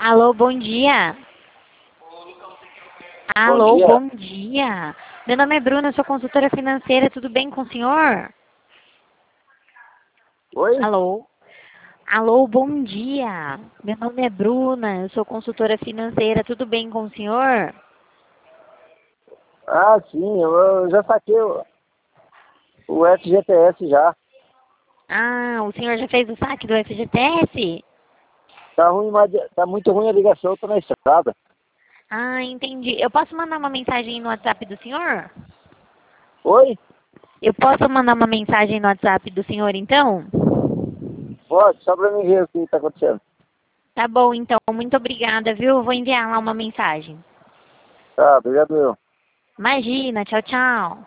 Alô, bom dia. Bom Alô, dia. bom dia. Meu nome é Bruna, eu sou consultora financeira, tudo bem com o senhor? Oi? Alô? Alô, bom dia. Meu nome é Bruna, eu sou consultora financeira, tudo bem com o senhor? Ah, sim, eu já saquei o FGTS já. Ah, o senhor já fez o saque do FGTS? Tá ruim, tá muito ruim a ligação, eu tô na estrada. Ah, entendi. Eu posso mandar uma mensagem no WhatsApp do senhor? Oi? Eu posso mandar uma mensagem no WhatsApp do senhor, então? Pode, só pra mim ver o que tá acontecendo. Tá bom, então. Muito obrigada, viu? Eu vou enviar lá uma mensagem. Tá, obrigado eu. Imagina, tchau, tchau.